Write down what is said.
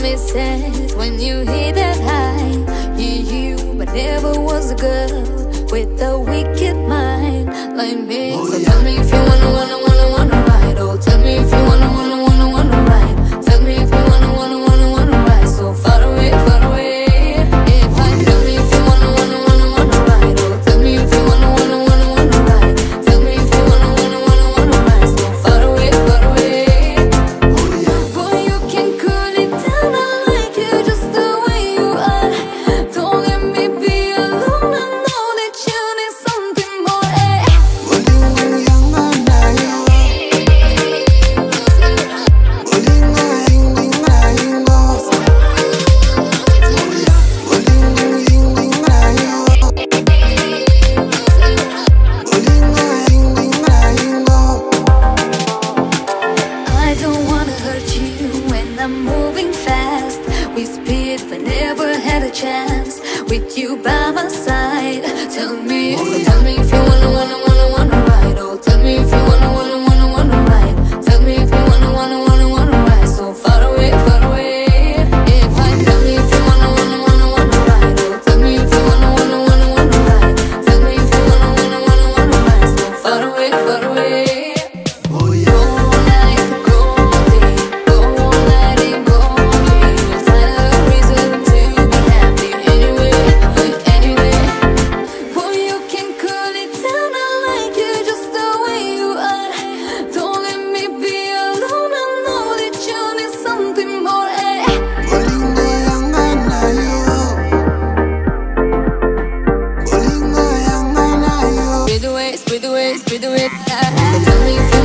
only said when you hit that high. You, but never was a girl with a wicked mind like me. So tell me if you wanna ride. Oh, tell me if you wanna ride. Tell me if you wanna ride. So far away, far away. If I tell me if you wanna ride. Oh, tell me if you wanna ride. Tell me if you wanna ride. So far away, far away. Boy, you can cool it down. I like you just the way you are. Don't let me be alone. I know that you need something more. I don't wanna hurt you when I'm moving fast. We speed but never had a chance with you by my side. Tell me if you wanna ride. Oh, tell me if you wanna ride. Tell me if you wanna ride. So far away, far away. If I tell me if you wanna ride. Oh, tell me if you wanna ride. Tell me if you wanna ride. So far away, far away. Split the way, split the way. Tell me if